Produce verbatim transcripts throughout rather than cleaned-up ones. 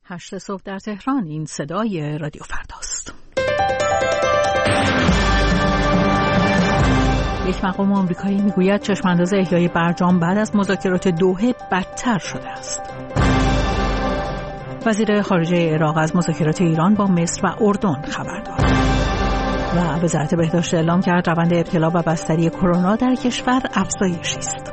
هشت صبح در تهران. این صدای رادیو فرداست. یک مقام آمریکایی میگوید چشمانداز احیای برجام بعد از مذاکرات دوحه بدتر شده است. وزیر خارجه عراق از مذاکرات ایران با مصر و اردن خبر داد. و وزارت بهداشت اعلام کرد روند ابتلا و بستری کرونا در کشور افزایشی است.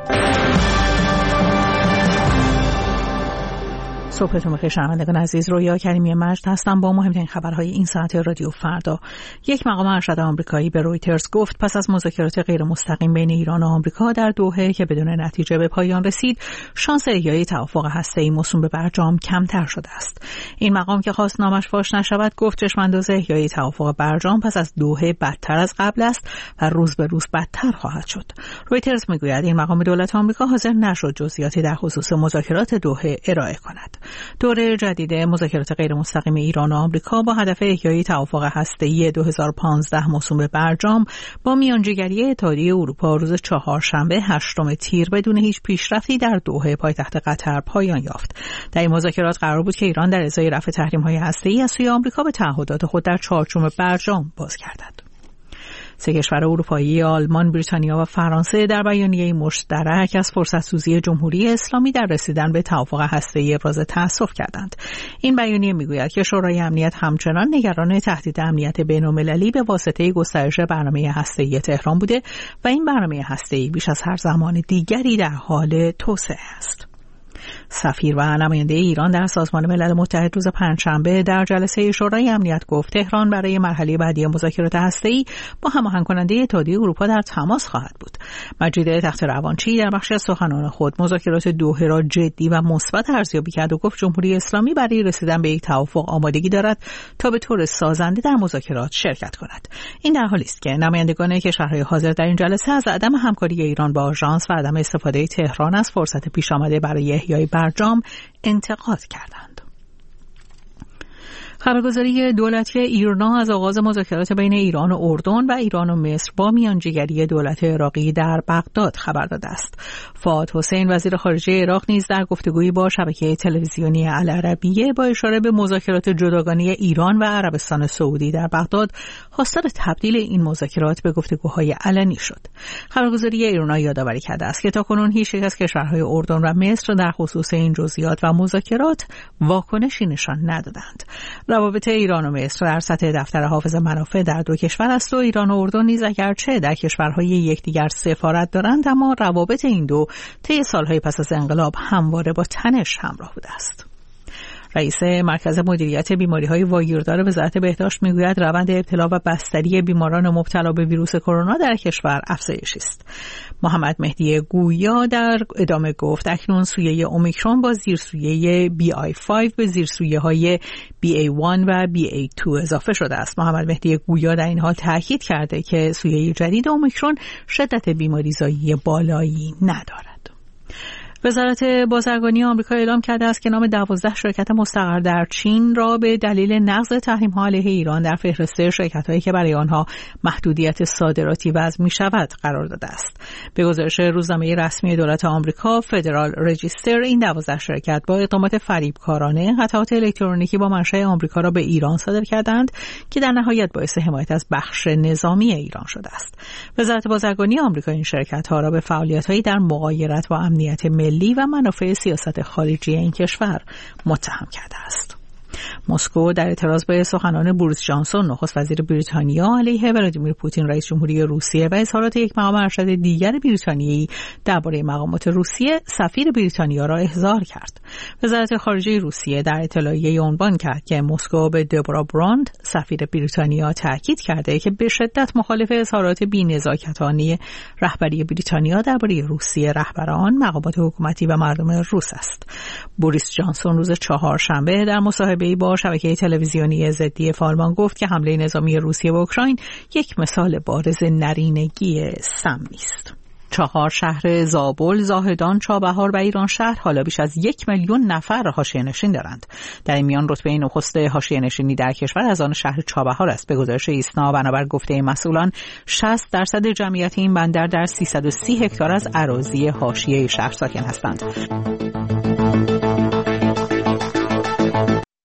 صبحتون بخیر شنوندگان عزیز، رویا کریمی مجد هستم با مهمترین خبرهای این ساعت رادیو فردا. یک مقام ارشد آمریکایی به رویترز گفت پس از مذاکرات غیر مستقیم بین ایران و آمریکا در دوحه که بدون نتیجه به پایان رسید، شانس احیای توافق هسته‌ای موسوم به برجام کمتر شده است. این مقام که خواست نامش فاش نشود گفت چشمانداز احیای توافق برجام پس از دوحه بدتر از قبل است و روز به روز بدتر خواهد شد. رویترز میگوید این مقام دولت آمریکا حاضر نشد جزئیاتی در خصوص مذاکرات دوحه ارائه کند. دوره جدید مذاکرات غیر مستقیم ایران و آمریکا با هدف احیای توافق هسته‌ای دو هزار و پانزده موسوم به برجام با میانجیگری اتحادیه اروپا روز چهارشنبه هشتم تیر بدون هیچ پیشرفتی در دوحه پایتخت قطر پایان یافت. در این مذاکرات قرار بود که ایران در ازای رفع تحریم‌های هسته‌ای از سوی آمریکا به تعهدات خود در چارچوب برجام بازگردد. سه کشور اروپایی آلمان، بریتانیا و فرانسه در بیانیه‌ای مشترک از فرصت‌سوزی جمهوری اسلامی در رسیدن به توافق هسته‌ای ابراز تأسف کردند. این بیانیه میگوید که شورای امنیت همچنان نگران تهدید امنیت بین‌المللی به واسطه گسترش برنامه هسته‌ای تهران بوده و این برنامه هسته‌ای بیش از هر زمان دیگری در حال توسعه است. سفیر و نماینده ایران در سازمان ملل متحد روز پنجشنبه در جلسه شورای امنیت گفت تهران برای مرحله بعدی مذاکرات هسته‌ای با هماهنگ کننده اتحادیه اروپا در تماس خواهد بود. مجید تخت روانچی در بخشی از سخنان خود مذاکرات دوحه را جدی و مثبت ارزیابی کرد و گفت جمهوری اسلامی برای رسیدن به یک توافق آمادگی دارد تا به طور سازنده در مذاکرات شرکت کند. این در حالی است که نمایندگان کشورهای حاضر در این جلسه از عدم همکاری ایران با آژانس و عدم استفاده تهران از فرصت پیش آمده برای احیای برجام انتقاد کردند. خبرگزاری دولتی ایرنا از آغاز مذاکرات بین ایران و اردن و ایران و مصر با میانجیگری دولت عراقی در بغداد خبر داده است. فؤاد حسین وزیر خارجه عراق نیز در گفتگویی با شبکه تلویزیونی العربیه با اشاره به مذاکرات جداگانه ایران و عربستان سعودی در بغداد خواستار تبدیل این مذاکرات به گفتگوهای علنی شد. خبرگزاری ایرنا یادآوری کرده است که تاکنون هیچ یک از کشورهای اردن و مصر در خصوص این جزئیات و مذاکرات واکنشی نشان ندادند. روابط ایران و مصر در سطح دفتر حافظ منافع در دو کشور است و ایران و اردن نیز اگرچه در کشورهای یکدیگر سفارت دارند اما روابط این دو طی سالهای پس از انقلاب همواره با تنش همراه بوده است. رئیس مرکز مدیریت بیماری‌های واگیردار وزارت بهداشت میگوید روند ابتلا و بستری بیماران مبتلا به ویروس کرونا در کشور افزایشی است. محمد مهدی گویا در ادامه گفت اکنون سویه اومیکرون با زیرسویه بی آی پنج به زیرسویه‌های بی ای یک و بی ای دو اضافه شده است. محمد مهدی گویا در این حال تاکید کرده که سویه جدید اومیکرون شدت بیماریزایی بالایی ندارد. وزارت بازرگانی آمریکا اعلام کرده است که نام دوازده شرکت مستقر در چین را به دلیل نقض تحریم‌ها علیه ایران در فهرست شرکت‌هایی که برای آنها محدودیت صادراتی وضع می‌شود قرار داده است. به گزارش روزنامه رسمی دولت آمریکا فدرال رجیستر این دوازده شرکت با اقدامات فریبکارانه قطعات الکترونیکی با منشأ آمریکا را به ایران صادر کردند که در نهایت باعث حمایت از بخش نظامی ایران شده است. وزارت بازرگانی آمریکا این شرکت‌ها را به فعالیت‌هایی در مغایرت با امنیت ملی و منافع سیاست خارجی این کشور متهم کرده است. مسکو در اعتراض به سخنان بوریس جانسون نخست وزیر بریتانیا علیه ولادیمیر پوتین رئیس جمهوری روسیه و اظهارات یک مقام ارشد دیگر بریتانیایی درباره مقامات روسیه سفیر بریتانیا را احضار کرد. وزارت خارجه روسیه در اطلاعیه‌ای عنوان کرد که مسکو به دبورا براند سفیر بریتانیا تاکید کرده که به شدت مخالف اظهارات بی‌نزاکتانه رهبری بریتانیا درباره روسیه رهبران مقامات حکومتی و مردم روس است. بوریس جانسون روز چهارشنبه در مصاحبه با شبکه تلویزیونی ضدی آلمان گفت که حمله نظامی روسیه به اوکراین یک مثال بارز نرینگی سمی است. چهار شهر زابل، زاهدان، چابهار و ایران شهر حالا بیش از یک میلیون نفر حاشیه‌نشین دارند. در این میان رتبه نخست حاشیه‌نشینی در کشور از آن شهر چابهار است. به گزارش ایسنا بنابر گفته مسئولان شصت درصد جمعیت این بندر در سیصد و سی هکتار از اراضی حاشیه شهر ساکن هستند.